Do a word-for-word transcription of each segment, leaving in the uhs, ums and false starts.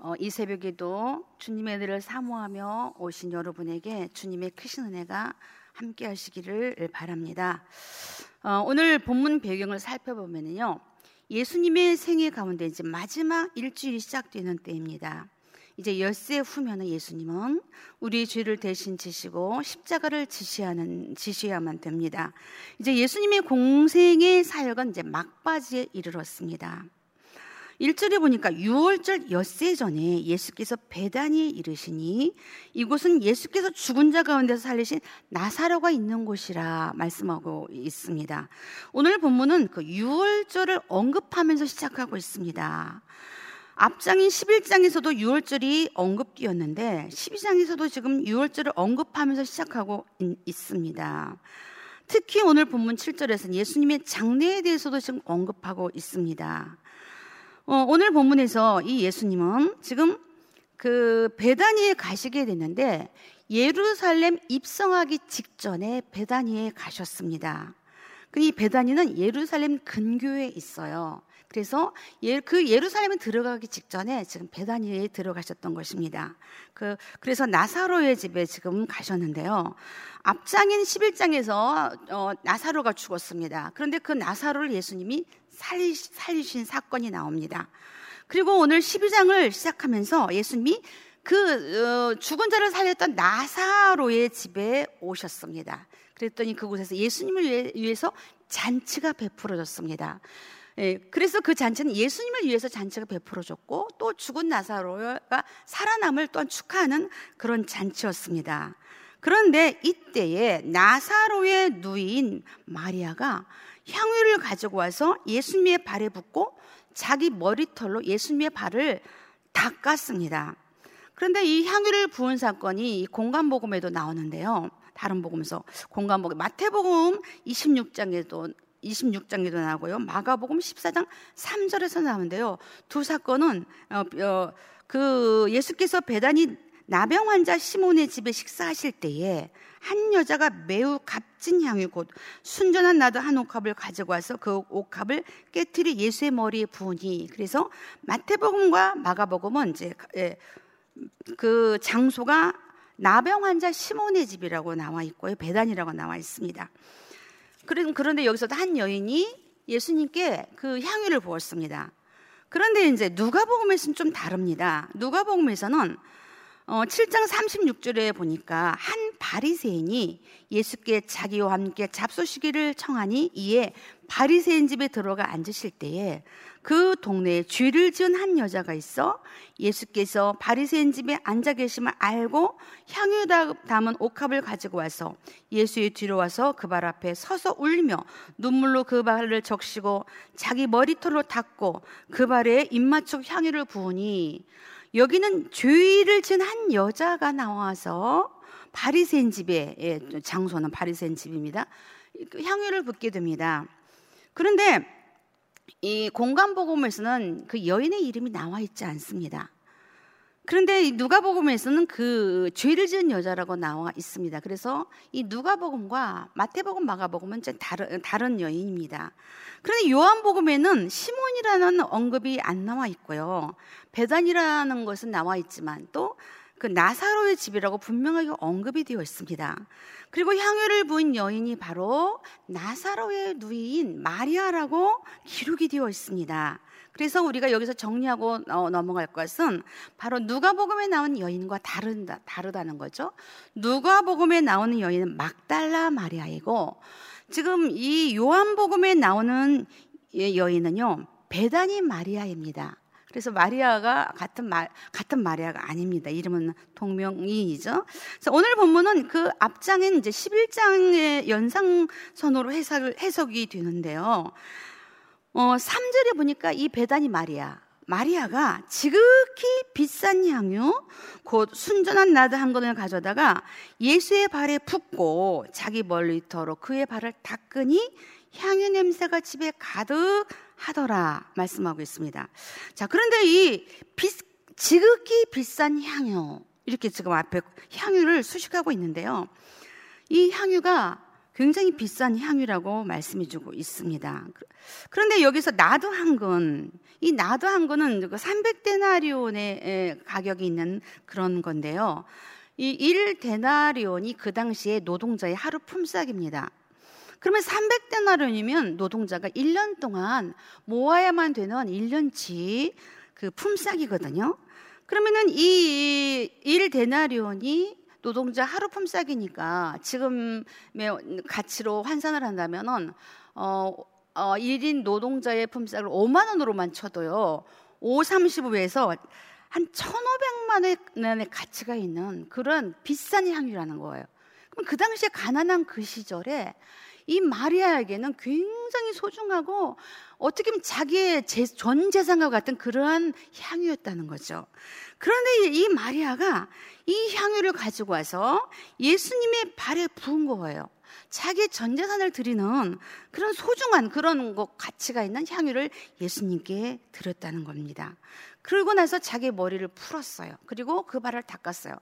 어, 이 새벽에도 주님의 은혜를 사모하며 오신 여러분에게 주님의 크신 은혜가 함께 하시기를 바랍니다. 어, 오늘 본문 배경을 살펴보면요, 예수님의 생애 가운데 이제 마지막 일주일이 시작되는 때입니다. 이제 엿새 후면은 예수님은 우리의 죄를 대신 지시고 십자가를 지시하는 지시해야만 됩니다. 이제 예수님의 공생의 사역은 이제 막바지에 이르렀습니다. 일 절에 보니까 유월절 엿새 전에 예수께서 베다니에 이르시니 이곳은 예수께서 죽은 자 가운데서 살리신 나사로가 있는 곳이라 말씀하고 있습니다. 오늘 본문은 그 유월절을 언급하면서 시작하고 있습니다. 앞장인 십일 장에서도 유월절이 언급되었는데 십이 장에서도 지금 유월절을 언급하면서 시작하고 있습니다. 특히 오늘 본문 칠 절에서는 예수님의 장례에 대해서도 지금 언급하고 있습니다. 어, 오늘 본문에서 이 예수님은 지금 그 베다니에 가시게 됐는데 예루살렘 입성하기 직전에 베다니에 가셨습니다. 이 베다니는 예루살렘 근교에 있어요. 그래서 그 예루살렘에 들어가기 직전에 지금 베다니에 들어가셨던 것입니다. 그 그래서 나사로의 집에 지금 가셨는데요. 앞장인 십일 장에서 어, 나사로가 죽었습니다. 그런데 그 나사로를 예수님이 살리, 살리신 사건이 나옵니다. 그리고 오늘 십이 장을 시작하면서 예수님이 그 어, 죽은 자를 살렸던 나사로의 집에 오셨습니다. 그랬더니 그곳에서 예수님을 위해서 잔치가 베풀어졌습니다. 예, 그래서 그 잔치는 예수님을 위해서 잔치가 베풀어졌고 또 죽은 나사로가 살아남을 또한 축하하는 그런 잔치였습니다. 그런데 이때에 나사로의 누이인 마리아가 향유를 가지고 와서 예수님의 발에 붓고 자기 머리털로 예수님의 발을 닦았습니다. 그런데 이 향유를 부은 사건이 공간복음에도 나오는데요. 다른 복음에서 공간복음 마태복음 이십육 장에도 이십육 장에도 나오고요. 마가복음 십사 장 삼 절에서 나오는데요. 두 사건은 어, 어, 그 예수께서 베다니 나병 환자 시몬의 집에 식사하실 때에 한 여자가 매우 값진 향유 곧 순전한 나도 한 옥합을 가지고 와서 그 옥합을 깨트려 예수의 머리에 부으니, 그래서 마태복음과 마가복음은 이제 그 장소가 나병 환자 시몬의 집이라고 나와 있고요. 베다니라고 나와 있습니다. 그런데 여기서도 한 여인이 예수님께 그 향유를 부었습니다. 그런데 이제 누가복음에서는 좀 다릅니다. 누가복음에서는 어, 칠 장 삼십육 절에 보니까 한 바리새인이 예수께 자기와 함께 잡수시기를 청하니 이에 바리새인 집에 들어가 앉으실 때에 그 동네에 죄를 지은 한 여자가 있어 예수께서 바리새인 집에 앉아 계심을 알고 향유 담은 옥합을 가지고 와서 예수의 뒤로 와서 그 발 앞에 서서 울며 눈물로 그 발을 적시고 자기 머리털로 닦고 그 발에 입맞추고 향유를 부으니, 여기는 죄를 지은 한 여자가 나와서 바리새인 집에, 예, 장소는 바리새인 집입니다. 향유를 붓게 됩니다. 그런데 이 공간복음에서는 그 여인의 이름이 나와 있지 않습니다. 그런데 누가복음에서는 그 죄를 지은 여자라고 나와 있습니다. 그래서 이 누가복음과 마태복음, 마가복음은 좀 다른, 다른 여인입니다. 그런데 요한복음에는 시몬이라는 언급이 안 나와 있고요. 베단이라는 것은 나와 있지만 또 그 나사로의 집이라고 분명하게 언급이 되어 있습니다. 그리고 향유를 부은 여인이 바로 나사로의 누이인 마리아라고 기록이 되어 있습니다. 그래서 우리가 여기서 정리하고 넘어갈 것은 바로 누가복음에 나온 여인과 다른다, 다르다는 거죠. 누가복음에 나오는 여인은 막달라 마리아이고, 지금 이 요한복음에 나오는 여인은요 베다니 마리아입니다. 그래서 마리아가 같은 마, 같은 마리아가 아닙니다. 이름은 동명이인이죠. 그래서 오늘 본문은 그 앞장인 이제 십일 장의 연상선으로 해석, 해석이 되는데요. 어, 삼 절에 보니까 이 베다니 마리아, 마리아가 지극히 비싼 향유 곧 순전한 나드 한 건을 가져다가 예수의 발에 붓고 자기 머리털로 그의 발을 닦으니 향유 냄새가 집에 가득 하더라 말씀하고 있습니다. 자, 그런데 이 비, 지극히 비싼 향유, 이렇게 지금 앞에 향유를 수식하고 있는데요. 이 향유가 굉장히 비싼 향유라고 말씀해주고 있습니다. 그런데 여기서 나도 한 건, 이 나도 한 거는 삼백 데나리온의 가격이 있는 그런 건데요. 이 일 데나리온이 그 당시에 노동자의 하루 품삯입니다. 그러면 삼백 데나리온이면 노동자가 일 년 동안 모아야만 되는 일 년치 그 품삯이거든요. 그러면은 이 일 데나리온이 노동자 하루 품삯이니까 지금의 가치로 환산을 한다면은 어, 어, 일 인 노동자의 품삯을 오만 원으로만 쳐도요, 오, 삼십오에서 한 천오백만 원의 가치가 있는 그런 비싼 향유라는 거예요. 그럼 그 당시에 가난한 그 시절에 이 마리아에게는 굉장히 소중하고 어떻게 보면 자기의 전 재산과 같은 그러한 향유였다는 거죠. 그런데 이 마리아가 이 향유를 가지고 와서 예수님의 발에 부은 거예요. 자기의 전 재산을 드리는 그런 소중한 그런 것, 가치가 있는 향유를 예수님께 드렸다는 겁니다. 그러고 나서 자기 머리를 풀었어요. 그리고 그 발을 닦았어요.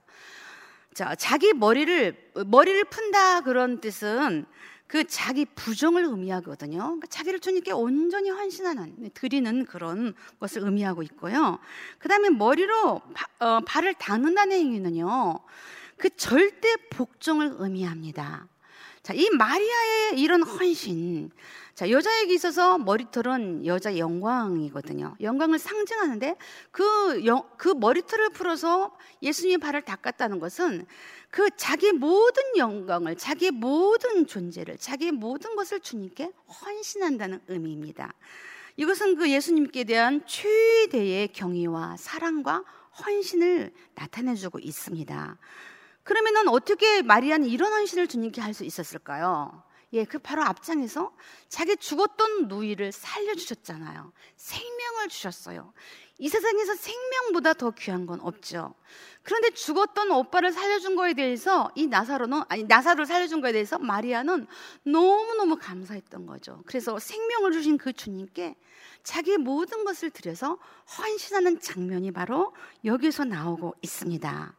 자, 자기 머리를 머리를 푼다 그런 뜻은 그 자기 부정을 의미하거든요. 그러니까 자기를 주님께 온전히 헌신하는, 드리는 그런 것을 의미하고 있고요. 그 다음에 머리로 바, 어, 발을 닦는다는 행위는요, 그 절대 복종을 의미합니다. 자, 이 마리아의 이런 헌신, 자, 여자에게 있어서 머리털은 여자의 영광이거든요. 영광을 상징하는데 그, 영, 그 머리털을 풀어서 예수님의 발을 닦았다는 것은 그 자기 모든 영광을, 자기의 모든 존재를, 자기의 모든 것을 주님께 헌신한다는 의미입니다. 이것은 그 예수님께 대한 최대의 경의와 사랑과 헌신을 나타내주고 있습니다. 그러면은 어떻게 마리아는 이런 헌신을 주님께 할 수 있었을까요? 예, 그 바로 앞장에서 자기 죽었던 누이를 살려주셨잖아요. 생명을 주셨어요. 이 세상에서 생명보다 더 귀한 건 없죠. 그런데 죽었던 오빠를 살려준 거에 대해서 이 나사로는, 아니 나사로를 살려준 거에 대해서 마리아는 너무너무 감사했던 거죠. 그래서 생명을 주신 그 주님께 자기의 모든 것을 드려서 헌신하는 장면이 바로 여기서 나오고 있습니다.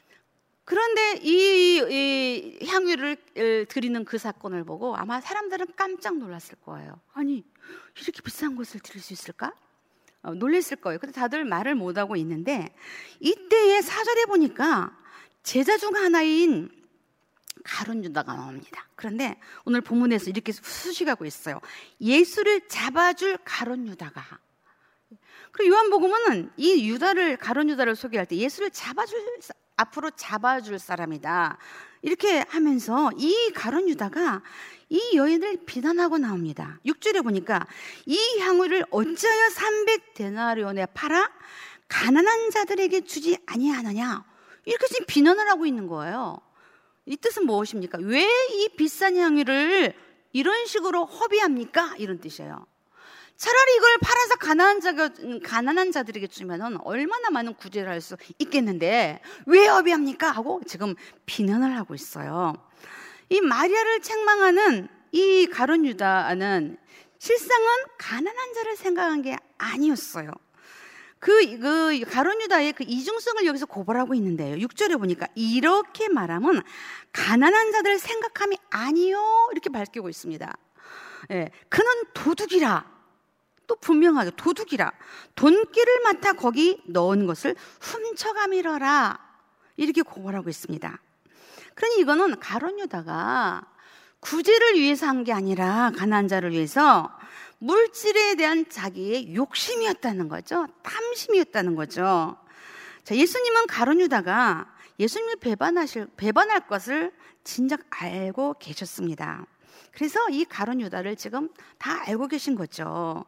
그런데 이, 이 향유를 드리는 그 사건을 보고 아마 사람들은 깜짝 놀랐을 거예요. 아니, 이렇게 비싼 것을 드릴 수 있을까? 어, 놀랐을 거예요. 근데 다들 말을 못하고 있는데, 이때에 사절에 보니까 제자 중 하나인 가룟 유다가 나옵니다. 그런데 오늘 본문에서 이렇게 수식하고 있어요. 예수를 잡아줄 가룟 유다가. 그리고 요한복음은 이 유다를, 가룟 유다를 소개할 때 예수를 잡아줄, 앞으로 잡아줄 사람이다, 이렇게 하면서 이 가룟 유다가 이 여인을 비난하고 나옵니다. 육 절에 보니까 이 향유를 어찌하여 삼백 데나리온에 팔아 가난한 자들에게 주지 아니하느냐, 이렇게 지금 비난을 하고 있는 거예요. 이 뜻은 무엇입니까? 왜 이 비싼 향유를 이런 식으로 허비합니까? 이런 뜻이에요. 차라리 이걸 팔아서 가난한, 자가, 가난한 자들에게 주면은 얼마나 많은 구제를 할 수 있겠는데 왜 허비합니까? 하고 지금 비난을 하고 있어요. 이 마리아를 책망하는 이 가룟 유다는 실상은 가난한 자를 생각한 게 아니었어요. 그, 그 가룟 유다의 그 이중성을 여기서 고발하고 있는데요. 육 절에 보니까 이렇게 말하면 가난한 자들을 생각함이 아니요, 이렇게 밝히고 있습니다. 예, 그는 도둑이라, 또 분명하게 도둑이라, 돈기를 맡아 거기 넣은 것을 훔쳐가미러라, 이렇게 고발하고 있습니다. 그러니 이거는 가룟 유다가 구제를 위해서 한 게 아니라 가난한 자를 위해서 물질에 대한 자기의 욕심이었다는 거죠. 탐심이었다는 거죠. 자, 예수님은 가룟 유다가 예수님을 배반하실, 배반할 것을 진작 알고 계셨습니다. 그래서 이 가룟 유다를 지금 다 알고 계신 거죠.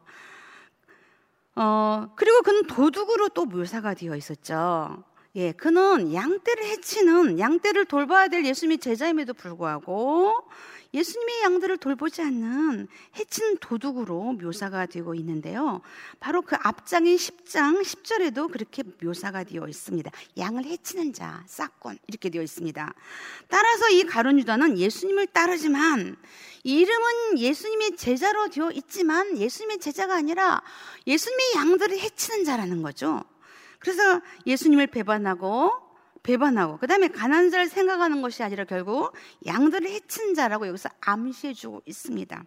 어, 그리고 그는 도둑으로 또 묘사가 되어 있었죠. 예, 그는 양떼를 해치는, 양떼를 돌봐야 될 예수님의 제자임에도 불구하고 예수님의 양들을 돌보지 않는 해치는 도둑으로 묘사가 되고 있는데요. 바로 그 앞장인 십 장 십 절에도 그렇게 묘사가 되어 있습니다. 양을 해치는 자, 싹꾼, 이렇게 되어 있습니다. 따라서 이 가룟 유다는 예수님을 따르지만 이름은 예수님의 제자로 되어 있지만 예수님의 제자가 아니라 예수님의 양들을 해치는 자라는 거죠. 그래서 예수님을 배반하고 배반하고 그다음에 가난한 자를 생각하는 것이 아니라 결국 양들을 해친 자라고 여기서 암시해주고 있습니다.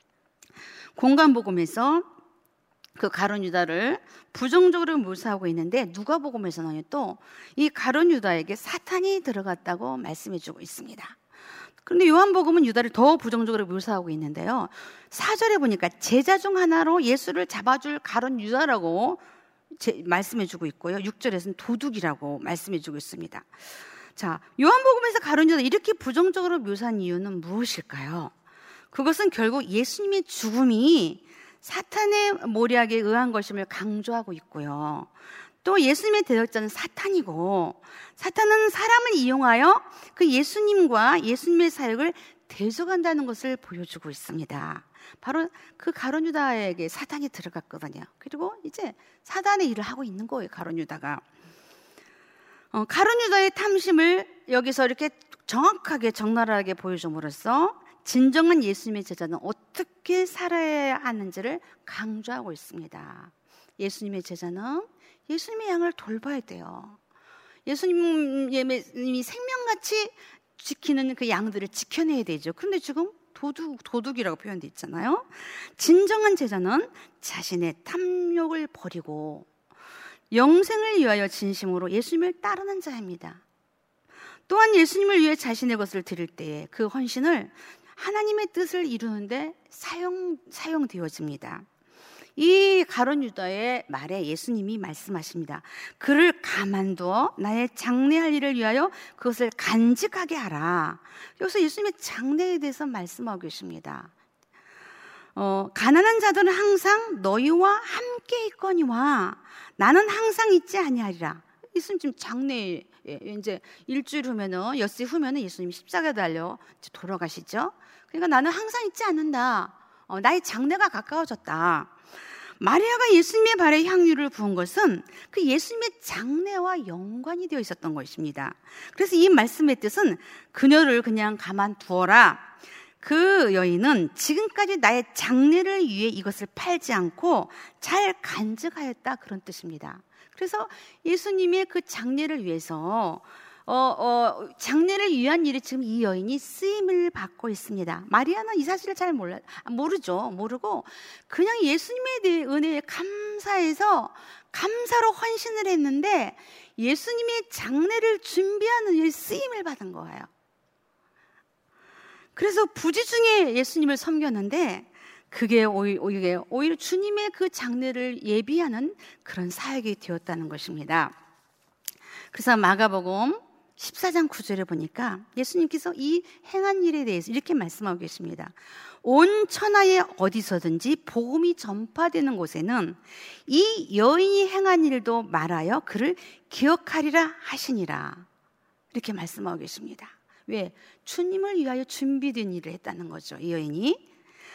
공관복음에서 그 가룟 유다를 부정적으로 묘사하고 있는데 누가복음에서는 또 이 가룟 유다에게 사탄이 들어갔다고 말씀해주고 있습니다. 그런데 요한복음은 유다를 더 부정적으로 묘사하고 있는데요, 사 절에 보니까 제자 중 하나로 예수를 잡아줄 가룟 유다라고 제, 말씀해주고 있고요, 육 절에서는 도둑이라고 말씀해주고 있습니다. 자, 요한복음에서 가룟 유다 이렇게 부정적으로 묘사한 이유는 무엇일까요? 그것은 결국 예수님의 죽음이 사탄의 모략에 의한 것임을 강조하고 있고요, 또 예수님의 대적자는 사탄이고 사탄은 사람을 이용하여 그 예수님과 예수님의 사역을 대적한다는 것을 보여주고 있습니다. 바로 그 가룟 유다에게 사탄이 들어갔거든요. 그리고 이제 사단의 일을 하고 있는 거예요, 가룟 유다가. 어, 가룟 유다의 탐심을 여기서 이렇게 정확하게 적나라하게 보여줌으로써 진정한 예수님의 제자는 어떻게 살아야 하는지를 강조하고 있습니다. 예수님의 제자는 예수님의 양을 돌봐야 돼요. 예수님이 생명같이 지키는 그 양들을 지켜내야 되죠. 그런데 지금 도둑, 도둑이라고 표현되어 있잖아요. 진정한 제자는 자신의 탐욕을 버리고 영생을 위하여 진심으로 예수님을 따르는 자입니다. 또한 예수님을 위해 자신의 것을 드릴 때에 그 헌신을 하나님의 뜻을 이루는데 사용, 사용되어집니다. 이 가룟 유다의 말에 예수님이 말씀하십니다. 그를 가만두어 나의 장래할 일을 위하여 그것을 간직하게 하라. 여기서 예수님의 장래에 대해서 말씀하고 계십니다. 어, 가난한 자들은 항상 너희와 함께 있거니와 나는 항상 있지 아니하리라. 예수님 지금 장래, 이제 일주일 후면은, 엿새 후면은 예수님이 십자가에 달려 돌아가시죠. 그러니까 나는 항상 있지 않는다. 어, 나의 장래가 가까워졌다. 마리아가 예수님의 발에 향유를 부은 것은 그 예수님의 장래와 연관이 되어 있었던 것입니다. 그래서 이 말씀의 뜻은 그녀를 그냥 가만두어라. 그 여인은 지금까지 나의 장래를 위해 이것을 팔지 않고 잘 간직하였다, 그런 뜻입니다. 그래서 예수님의 그 장래를 위해서 어, 어, 장래를 위한 일에 지금 이 여인이 쓰임을 받고 있습니다. 마리아는 이 사실을 잘 몰라, 모르죠. 모르고 그냥 예수님에 대해 은혜에 감사해서 감사로 헌신을 했는데 예수님의 장래를 준비하는 일에 쓰임을 받은 거예요. 그래서 부지중에 예수님을 섬겼는데 그게 오히려, 오히려 주님의 그 장래를 예비하는 그런 사역이 되었다는 것입니다. 그래서 마가복음 십사 장 구 절에 보니까 예수님께서 이 행한 일에 대해서 이렇게 말씀하고 계십니다. 온 천하에 어디서든지 복음이 전파되는 곳에는 이 여인이 행한 일도 말하여 그를 기억하리라 하시니라. 이렇게 말씀하고 계십니다. 왜? 주님을 위하여 준비된 일을 했다는 거죠, 이 여인이.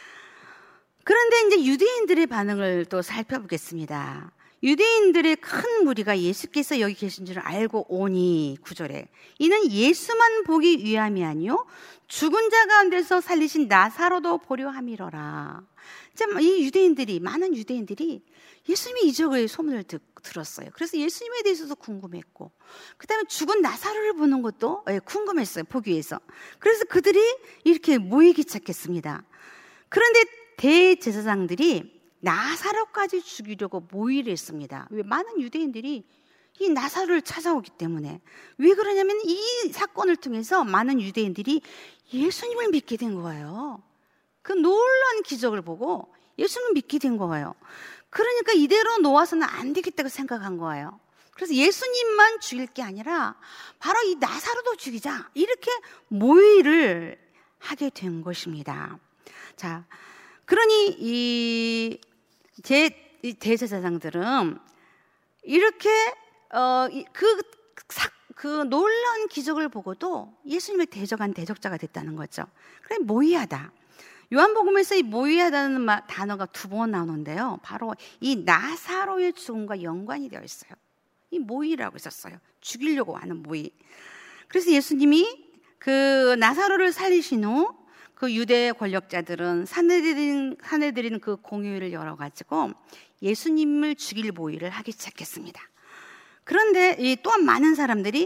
그런데 이제 유대인들의 반응을 또 살펴보겠습니다. 유대인들의 큰 무리가 예수께서 여기 계신 줄 알고 오니, 구 절에 이는 예수만 보기 위함이 아니요 죽은 자 가운데서 살리신 나사로도 보려 함이로라. 이 유대인들이, 많은 유대인들이 예수님이 이적의 소문을 듣, 들었어요. 그래서 예수님에 대해서도 궁금했고, 그 다음에 죽은 나사로를 보는 것도 궁금했어요, 보기 위해서. 그래서 그들이 이렇게 모이기 시작했습니다. 그런데 대제사장들이 나사로까지 죽이려고 모의를 했습니다. 왜? 많은 유대인들이 이 나사로를 찾아오기 때문에. 왜 그러냐면 이 사건을 통해서 많은 유대인들이 예수님을 믿게 된 거예요. 그 놀라운 기적을 보고 예수님을 믿게 된 거예요. 그러니까 이대로 놓아서는 안 되겠다고 생각한 거예요. 그래서 예수님만 죽일 게 아니라 바로 이 나사로도 죽이자, 이렇게 모의를 하게 된 것입니다. 자, 그러니 이 제 대제사장들은 이렇게 어, 그, 그 놀라운 기적을 보고도 예수님을 대적한 대적자가 됐다는 거죠. 그래, 모의하다. 요한복음에서 이 모의하다는 단어가 두 번 나오는데요, 바로 이 나사로의 죽음과 연관이 되어 있어요. 이 모의라고 있었어요. 죽이려고 하는 모의. 그래서 예수님이 그 나사로를 살리신 후 그 유대 권력자들은 사내들인, 사내들인 그 공회를 열어가지고 예수님을 죽일 모의를 하기 시작했습니다. 그런데 이 또한 많은 사람들이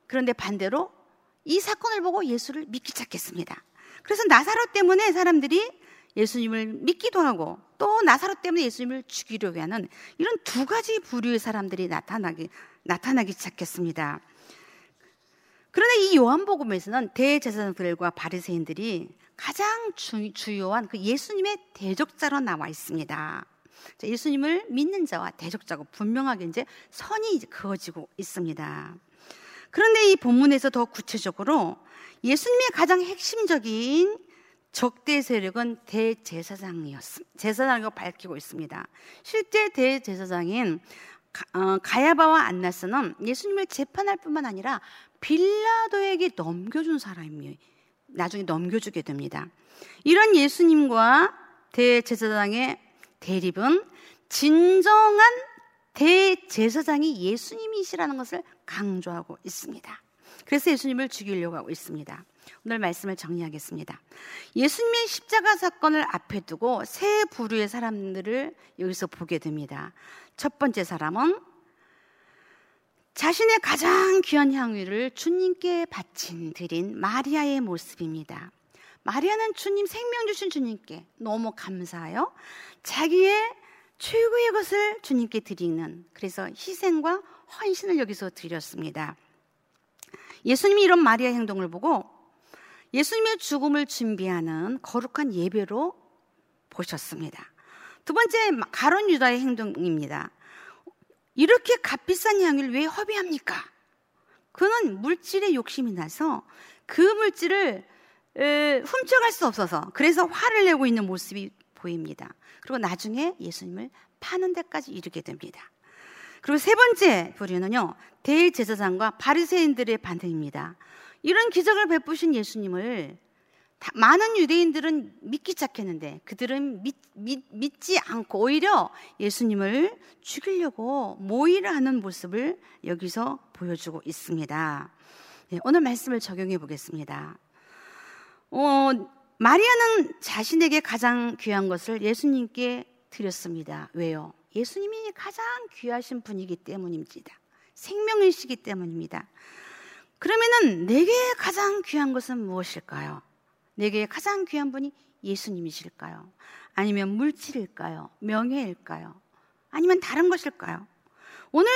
그런데 반대로 이 사건을 보고 예수를 믿기 시작했습니다. 그래서 나사로 때문에 사람들이 예수님을 믿기도 하고 또 나사로 때문에 예수님을 죽이려고 하는 이런 두 가지 부류의 사람들이 나타나기, 나타나기 시작했습니다. 그러나 이 요한복음에서는 대제사장들과 바리새인들이 가장 주, 주요한 그 예수님의 대적자로 나와 있습니다. 자, 예수님을 믿는 자와 대적자고 분명하게 이제 선이 이제 그어지고 있습니다. 그런데 이 본문에서 더 구체적으로 예수님의 가장 핵심적인 적대 세력은 대제사장이었습니다. 제사장이라고 밝히고 있습니다. 실제 대제사장인 어, 가야바와 안나스는 예수님을 재판할 뿐만 아니라 빌라도에게 넘겨준 사람이 나중에 넘겨주게 됩니다. 이런 예수님과 대제사장의 대립은 진정한 대제사장이 예수님이시라는 것을 강조하고 있습니다. 그래서 예수님을 죽이려고 하고 있습니다. 오늘 말씀을 정리하겠습니다. 예수님의 십자가 사건을 앞에 두고 세 부류의 사람들을 여기서 보게 됩니다. 첫 번째 사람은 자신의 가장 귀한 향유를 주님께 바친 드린 마리아의 모습입니다. 마리아는 주님 생명 주신 주님께 너무 감사하여 자기의 최고의 것을 주님께 드리는, 그래서 희생과 헌신을 여기서 드렸습니다. 예수님이 이런 마리아의 행동을 보고 예수님의 죽음을 준비하는 거룩한 예배로 보셨습니다. 두 번째, 가룟 유다의 행동입니다. 이렇게 값비싼 향유를 왜 허비합니까? 그는 물질에 욕심이 나서 그 물질을 에, 훔쳐갈 수 없어서 그래서 화를 내고 있는 모습이 보입니다. 그리고 나중에 예수님을 파는 데까지 이르게 됩니다. 그리고 세 번째 부류는요, 대제사장과 바리새인들의 반응입니다. 이런 기적을 베푸신 예수님을 많은 유대인들은 믿기 시작했는데 그들은 믿, 믿, 믿지 않고 오히려 예수님을 죽이려고 모의를 하는 모습을 여기서 보여주고 있습니다. 네, 오늘 말씀을 적용해 보겠습니다. 어, 마리아는 자신에게 가장 귀한 것을 예수님께 드렸습니다. 왜요? 예수님이 가장 귀하신 분이기 때문입니다. 생명이시기 때문입니다. 그러면은 내게 가장 귀한 것은 무엇일까요? 내게 가장 귀한 분이 예수님이실까요? 아니면 물질일까요? 명예일까요? 아니면 다른 것일까요? 오늘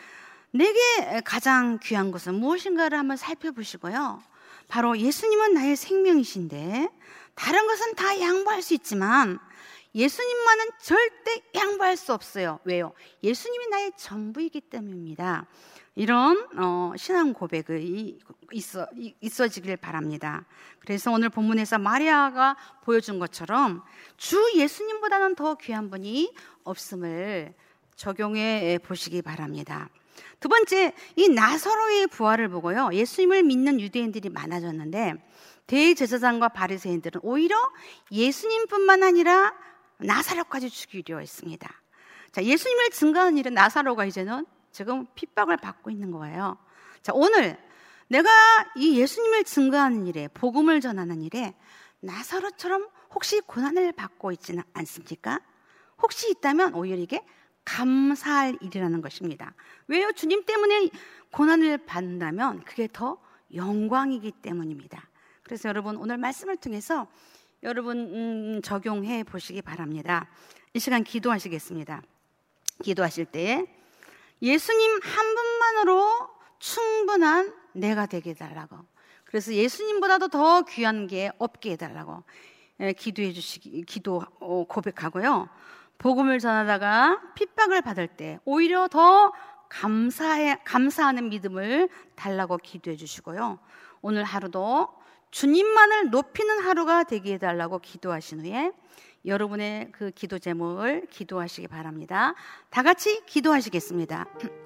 내게 가장 귀한 것은 무엇인가를 한번 살펴보시고요. 바로 예수님은 나의 생명이신데 다른 것은 다 양보할 수 있지만 예수님만은 절대 양보할 수 없어요. 왜요? 예수님이 나의 전부이기 때문입니다. 이런 어, 신앙 고백이 있어, 있어지길 바랍니다. 그래서 오늘 본문에서 마리아가 보여준 것처럼 주 예수님보다는 더 귀한 분이 없음을 적용해 보시기 바랍니다. 두 번째, 이 나사로의 부활을 보고요, 예수님을 믿는 유대인들이 많아졌는데 대제사장과 바리새인들은 오히려 예수님뿐만 아니라 나사로까지 죽이려 했습니다. 자, 예수님을 증거하는 일은 나사로가 이제는 지금 핍박을 받고 있는 거예요. 자, 오늘 내가 이 예수님을 증거하는 일에, 복음을 전하는 일에 나사로처럼 혹시 고난을 받고 있지는 않습니까? 혹시 있다면 오히려 이게 감사할 일이라는 것입니다. 왜요? 주님 때문에 고난을 받는다면 그게 더 영광이기 때문입니다. 그래서 여러분 오늘 말씀을 통해서 여러분 음, 적용해 보시기 바랍니다. 이 시간 기도하시겠습니다. 기도하실 때 예수님 한 분만으로 충분한 내가 되게 해달라고, 그래서 예수님보다도 더 귀한 게 없게 해달라고 기도해 주시기, 기도 고백하고요. 복음을 전하다가 핍박을 받을 때 오히려 더 감사해, 감사하는 믿음을 달라고 기도해 주시고요. 오늘 하루도 주님만을 높이는 하루가 되게 해달라고 기도하신 후에 여러분의 그 기도 제목을 기도하시기 바랍니다. 다 같이 기도하시겠습니다.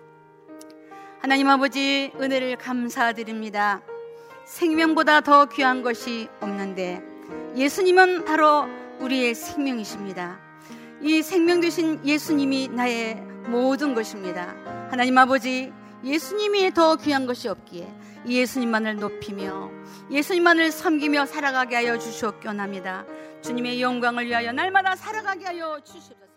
하나님 아버지, 은혜를 감사드립니다. 생명보다 더 귀한 것이 없는데 예수님은 바로 우리의 생명이십니다. 이 생명 되신 예수님이 나의 모든 것입니다. 하나님 아버지, 예수님이 더 귀한 것이 없기에 예수님만을 높이며 예수님만을 섬기며 살아가게 하여 주시옵기원합니다. 주님의 영광을 위하여 날마다 살아가게 하여 주시옵소서.